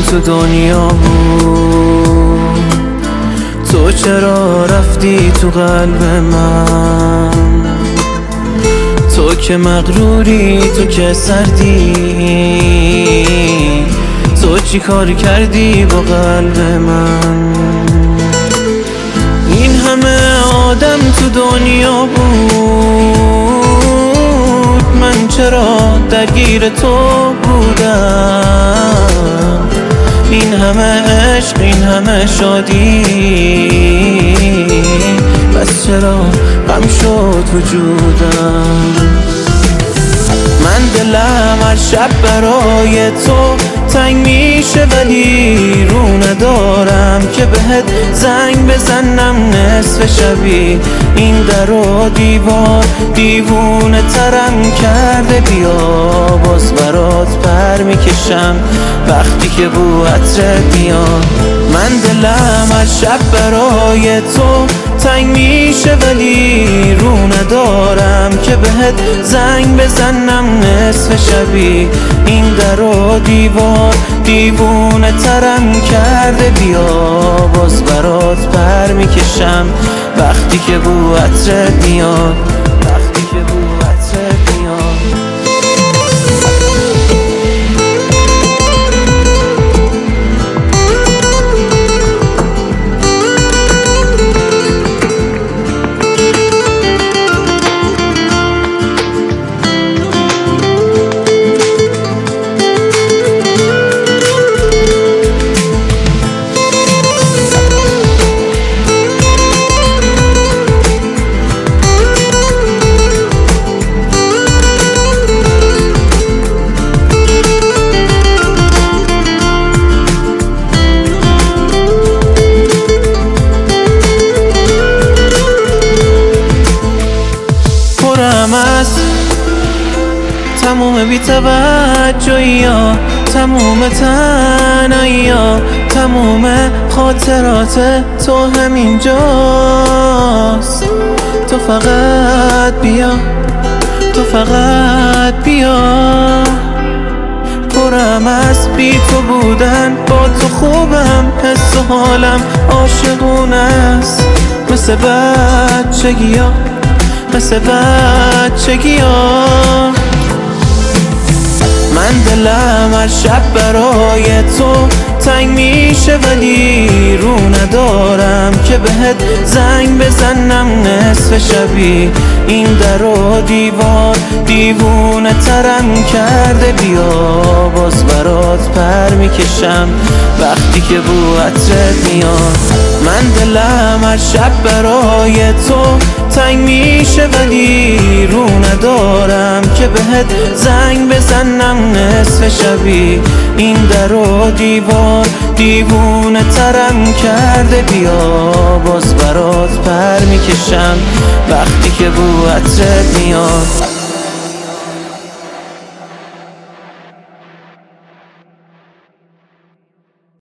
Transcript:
تو دنیا بود، تو چرا رفتی تو قلب من؟ تو که مغروری، تو که سردی، تو چی کار کردی با قلب من؟ این همه آدم تو دنیا بود، من چرا درگیر تو بودم؟ این همه عشق، این همه شادی، بس چرا غم شد وجودم؟ من دلم هر شب برای تو تنگ میشه، ولی رو ندارم که بهت زنگ بزنم نصف شبی. این در و دیوار دیوونه ترم کرده، بیا باز برات پر میکشم وقتی که بو عطرت میاد. من دلم هر شب برای تو تنگ میشه، ولی رو ندارم که بهت زنگ بزنم نصف شبی. این در و دیوار دیوونه ترم کرده، بیا باز برات پر میکشم وقتی که بو عطرت میاد، وقتی که بو عطرت میاد. تموم بی‌توجهی ها، تموم تنهایی ها، تموم خاطرات تو همینجاست. تو فقط بیا، تو فقط بیا. پرم از بی تو بودن، با تو خوبم، حس و حالم عاشقونه است. مثل بچگی ها، مثل بچگی ها. من دلم هر شب برای تو تنگ میشه، ولی رو ندارم که بهت زنگ بزنم نصف شبی. این در و دیوار دیوونه ترم کرده، بیا باز برات پر میکشم وقتی که بو عطرت میاد. من دلم هر شب برای تو تنگ میشه، ولی رو ندارم که بهت زنگ بزنم نصف شبی. این در و دیوار دیوونه ترم کرده، بیا باز برات پر میکشم وقتی که بو عطرت میاد.